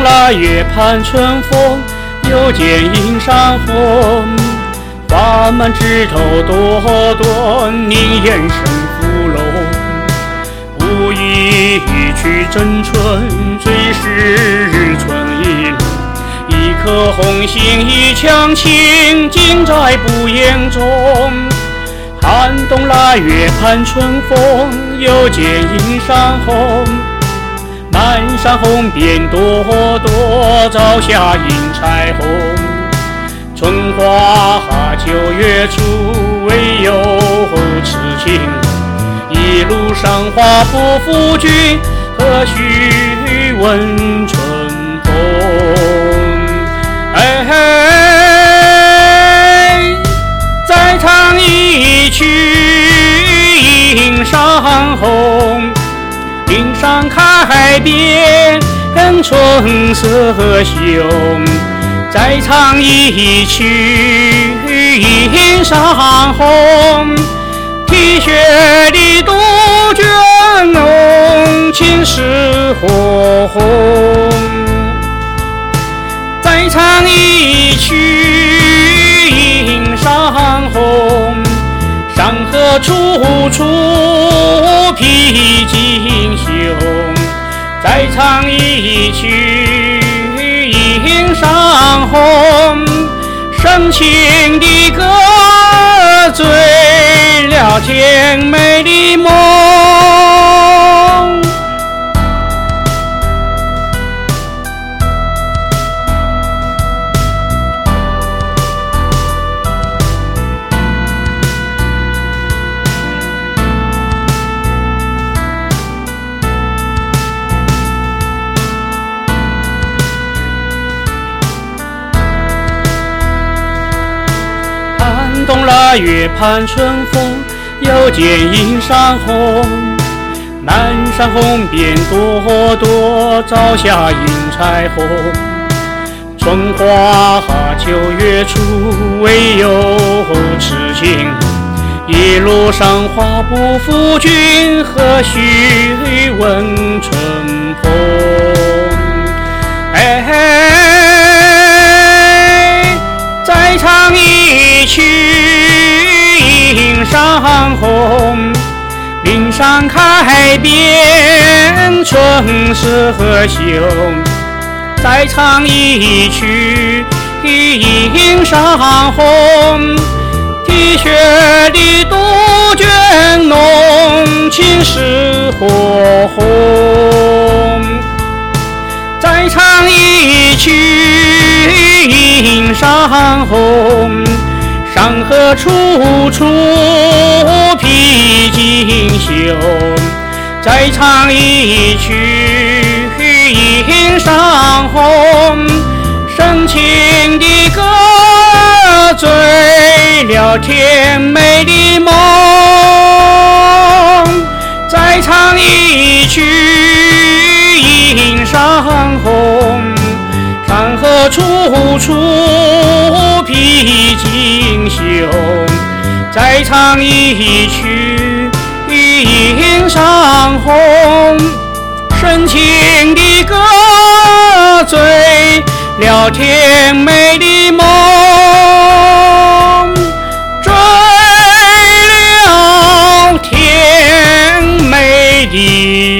腊月盼春风，又见阴山红。花满枝头朵朵，凝烟生芙蓉。无意去争春，最是春意浓。一颗红心一腔情，尽在不言中。寒冬腊月盼春风，又见阴山红。满山红遍朵朵，朝霞映彩虹。春花9月初，唯有痴情。一路上花不负君，何须问春风？再唱一曲映山红，云上开遍春色秀。再唱一曲映山红，啼血的杜鹃浓，情是火红。再唱一曲映山红，山河处处披锦绣。再唱一曲映山红，深情的歌醉了甜美的梦。寒冬腊月盼春风，又见阴山红。满山红遍朵朵，朝霞映彩虹。春花9月初，唯有痴情。一路上花不负君，何须问春风？再唱一曲映山红，云上开遍春色秀。再唱一曲映山红，啼血的杜鹃浓，情是火红。再唱一曲映山红，山河处处披锦绣。再唱一曲映山红，深情的歌醉了甜美的梦。再唱一曲映山红，山河处处披锦绣。再唱一曲映山红，深情的歌醉了甜美的梦，醉了甜美的